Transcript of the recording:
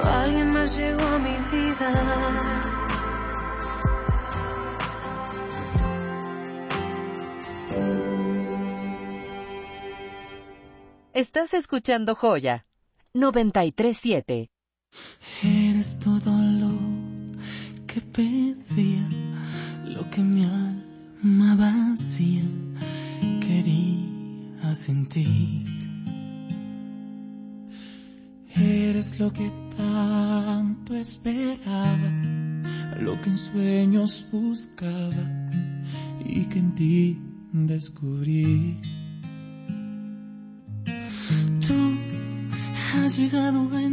alguien más llegó a mi vida. Estás escuchando Joya 93.7. Eres todo lo que pedía, lo que mi alma vacía quería sentir. Eres lo que tanto esperaba, lo que en sueños buscaba y que en ti descubrí. Tú has llegado a